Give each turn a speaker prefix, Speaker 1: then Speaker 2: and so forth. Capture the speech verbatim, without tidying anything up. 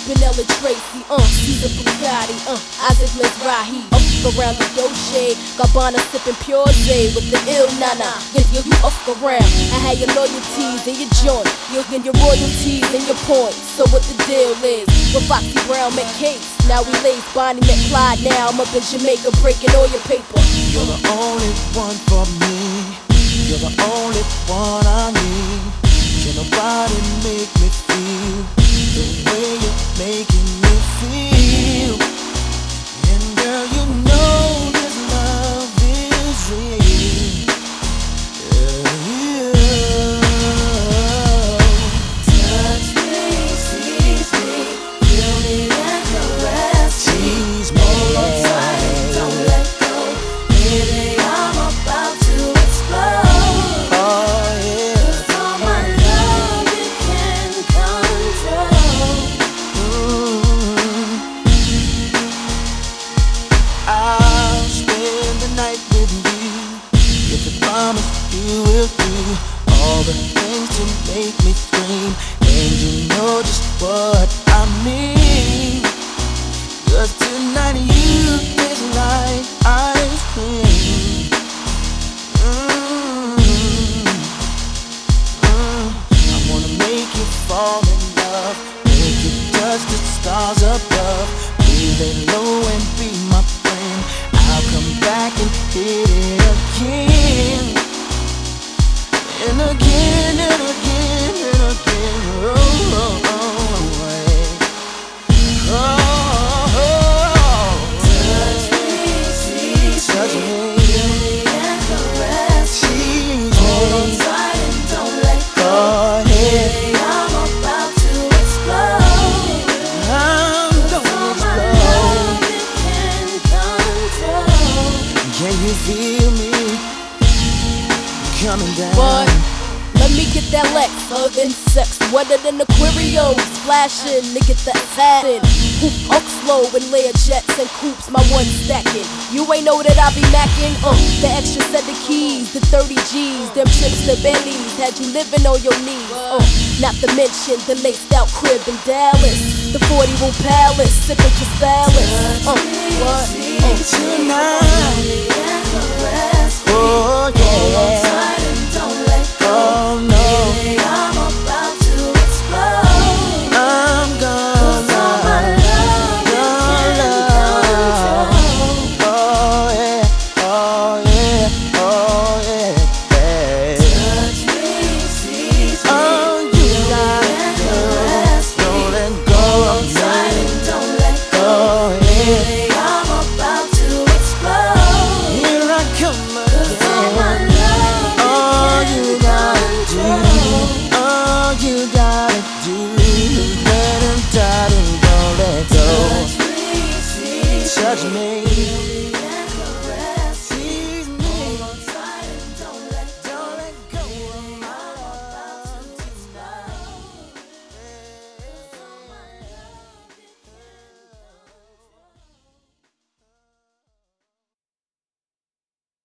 Speaker 1: Benella Tracy, uh, Caesar Bugatti, uh, Isaac Mizrahi. Up around the Dolce, Gabbana sipping Pure Zay with the ill nana. Yeah, you, you up around. I had your loyalties and your joint, you and your royalties and your points. So what the deal is? With Foxy Brown met Case, now we lace Bonnie met Clyde. Now I'm up in Jamaica breaking all your paper.
Speaker 2: You're the only one for me. You're the only one I need. Can nobody make me feel the way you're making me feel? And girl, you know this love is real. Yeah, yeah.
Speaker 3: Touch me, squeeze me, feel me and caress me.
Speaker 2: Tease me,
Speaker 3: hold on tight and don't let go. Baby, I'm about to explode.
Speaker 2: oh yeah.
Speaker 3: 'Cause all my love you can control.
Speaker 2: Mm. I'll spend the night with you if you promise you will do all the things to make me scream, and you know just what I mean. 'Cause tonight you taste like ice cream. Mm. Mm. I wanna make you fall in love, make you touch the stars above. Please lay low and be my friend. I'll come back and hit it again, and again and again and again. Oh, oh, oh, yeah. Oh, oh,
Speaker 3: Touch me, squeeze
Speaker 2: touch
Speaker 3: me,
Speaker 2: me,
Speaker 3: feel me and caress me.
Speaker 2: tease
Speaker 3: Hold on
Speaker 2: me,
Speaker 3: tight and don't let go.
Speaker 2: go ahead.
Speaker 3: Baby, I'm about to explode.
Speaker 2: I'm
Speaker 3: All
Speaker 2: gonna
Speaker 3: my
Speaker 2: explode.
Speaker 3: love you can control.
Speaker 2: Can you feel me coming down?
Speaker 1: But let me get that Lex, love and sex, wetter than Aquarius, flashing to get that satin. Hoop up slow and layer jets and coops, my one stacking. You ain't know that I be macking, uh, the extra set of keys, the thirty G's, them trips to Bentley's, had you living on your knees, uh, not to mention the laced out crib in Dallas, the forty room palace, sipping Crystallis, uh, what, uh,
Speaker 2: Tonight,
Speaker 3: And caress me.
Speaker 2: oh yeah.